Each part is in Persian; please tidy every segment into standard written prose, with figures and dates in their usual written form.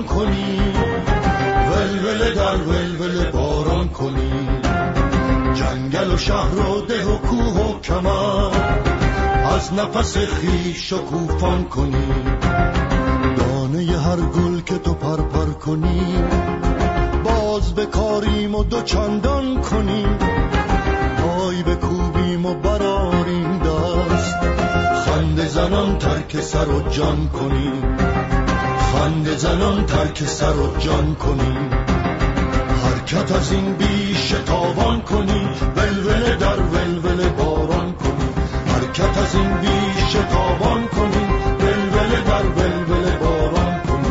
کنی، ولوله در ولوله باران کنی، جنگل و شهر و ده و کوه و کمر از نفس خویش شکوفان کنی، دانه هر گل که تو پرپر کنی باز بکاریم و دو چندان کنیم، پای بکوبیم و براریم دست، خنده زنان ترک سر و جان کنیم، خنده زنان ترک سر و جان کنیم، حرکت از این بیش تابان کنی، ولوله در ولوله باران کنی، حرکت از این بیش تابان کنی، ولوله در ولوله باران کنی.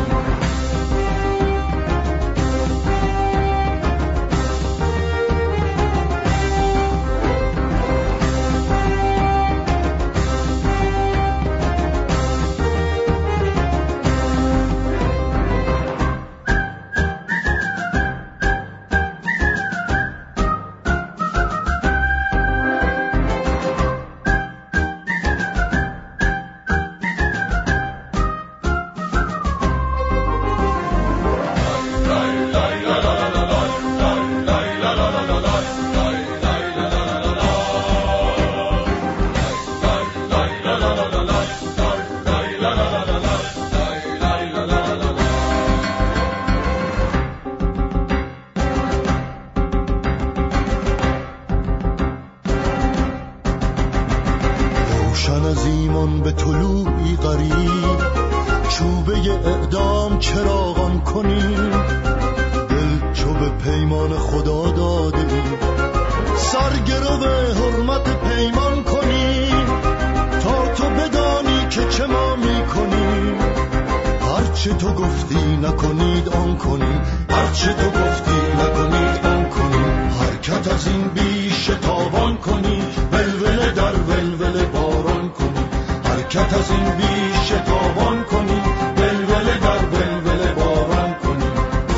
از ایمان به طلوعی غریب چوبه اعدام چراغان کنیم، دل چو به پیمان خدا داده ایم سرگرو حرمت پیمان کنیم، تا تو بدانی که چه ما می کنیم، هرچه تو گفتی نکنید آن کنیم، هرچه تو گفتی نکنید آن کنیم، حرکت از این بیش تابان کنی، ولوله در ولوله باران کنی، حرکت از این بیش تابان کنی، ولوله در ولوله باران کنی.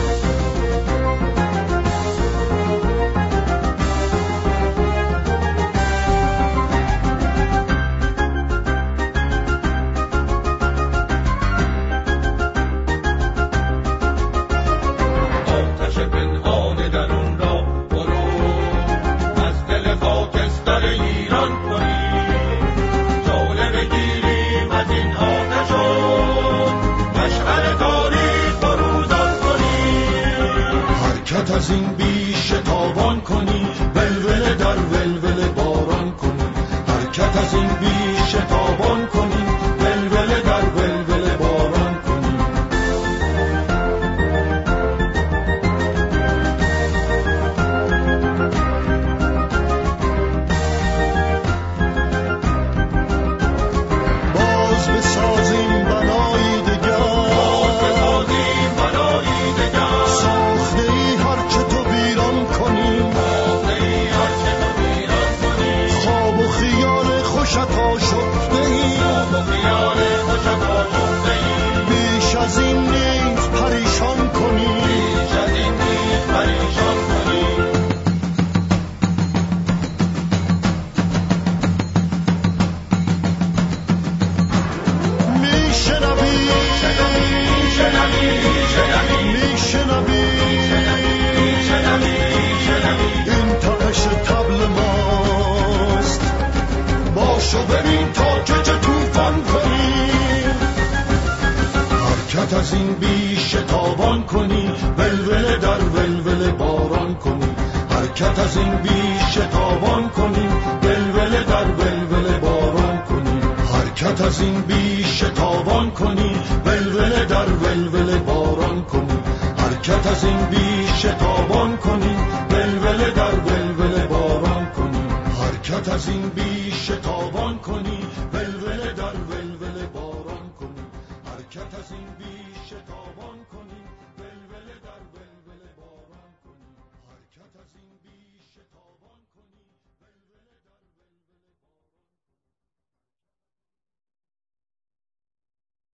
آتش پنهان درون را برو، از دل خاکستر ایران کنی، جوله بگیریم از این آتش و مشعل تاریخ فروزان کنی، حرکت از این بیش تابان کنی، ولوله در ولوله باران کنی، حرکت از این بیش تابان کنی، ولوله در ولوله باران کنی. باز بسازیم بنایی دگر، بسازیم بنایی دگر، ساخته ای هرچه تو ویران کنی، ساخته‌ای هرچه تو ویران کنی، خواب و خیال خوشت آشفته ای، خواب و خیال خوشت آشفته‌ای، بیش از این نیز پریشان کنی، بیش از این نیز پریشان کنی. این تپش طبل ماست، باشو ببین تا که چه توفان کنی، حرکت از این بیش تابان کنی، ولوله در ولوله باران کنی، حرکت از این بیش تابان کنی، ولوله در ولوله باران کنی، حرکت از این بیش تابان کنی، ولوله در ولوله باران کنی، حرکت از این بیش تابان کنی، ولوله در ولوله باران کنی، حرکت از این بیش تابان